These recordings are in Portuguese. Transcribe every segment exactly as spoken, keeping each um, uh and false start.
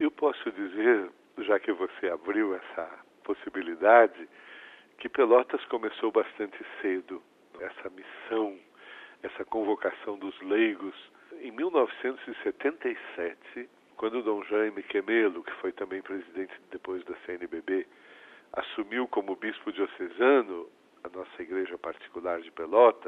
Eu posso dizer, já que você abriu essa possibilidade, que Pelotas começou bastante cedo essa missão, essa convocação dos leigos. Em mil novecentos e setenta e sete, quando Dom Jaime Quemelo, que foi também presidente depois da C N B B, assumiu como bispo diocesano a nossa igreja particular de Pelotas,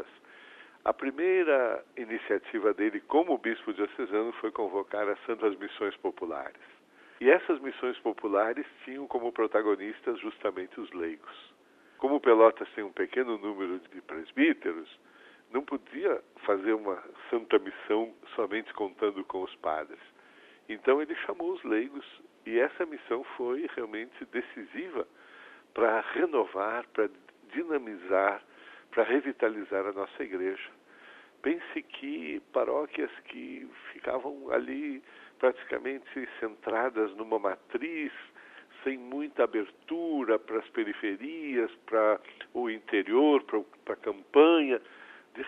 a primeira iniciativa dele como bispo diocesano foi convocar as Santas Missões Populares. E essas missões populares tinham como protagonistas justamente os leigos. Como Pelotas tem um pequeno número de presbíteros, não podia fazer uma santa missão somente contando com os padres. Então ele chamou os leigos e essa missão foi realmente decisiva para renovar, para dinamizar, para revitalizar a nossa igreja. Pense que paróquias que ficavam ali praticamente centradas numa matriz, sem muita abertura para as periferias, para o interior, para a campanha, de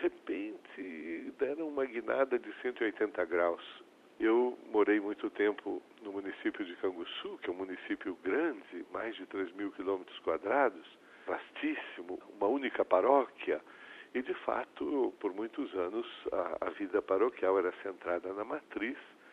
repente deram uma guinada de cento e oitenta graus. Eu morei muito tempo no município de Canguçu, que é um município grande, mais de três mil quilômetros quadrados, vastíssimo, uma única paróquia, e de fato, por muitos anos, a, a vida paroquial era centrada na matriz,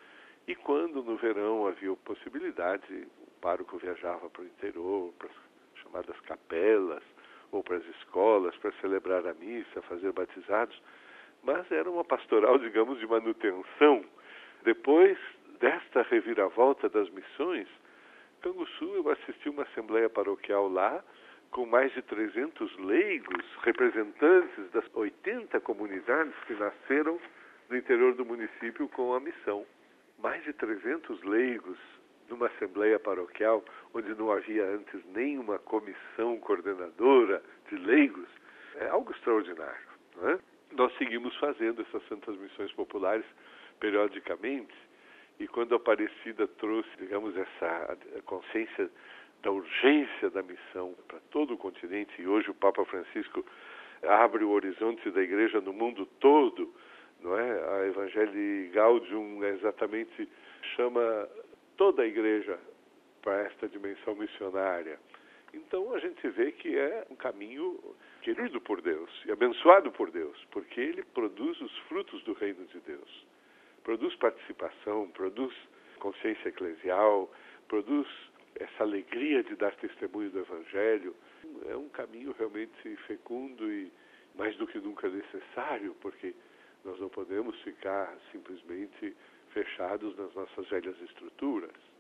e quando no verão havia possibilidade, o pároco viajava para o interior, para as chamadas capelas, ou para as escolas, para celebrar a missa, fazer batizados, mas era uma pastoral, digamos, de manutenção. Depois desta reviravolta das missões, Canguçu, eu assisti uma assembleia paroquial lá, com mais de trezentos leigos, representantes das oitenta comunidades que nasceram no interior do município com a missão. Mais de trezentos leigos numa assembleia paroquial, onde não havia antes nenhuma comissão coordenadora de leigos, é algo extraordinário, não é? Nós seguimos fazendo essas santas missões populares periodicamente, e quando a Aparecida trouxe, digamos, essa consciência da urgência da missão para todo o continente, e hoje o Papa Francisco abre o horizonte da igreja no mundo todo, não é? A Evangelii Gaudium exatamente chama toda a igreja para esta dimensão missionária. Então a gente vê que é um caminho querido por Deus e abençoado por Deus, porque ele produz os frutos do reino de Deus. Produz participação, produz consciência eclesial, produz essa alegria de dar testemunho do Evangelho. É um caminho realmente fecundo e mais do que nunca necessário, porque nós não podemos ficar simplesmente fechados nas nossas velhas estruturas.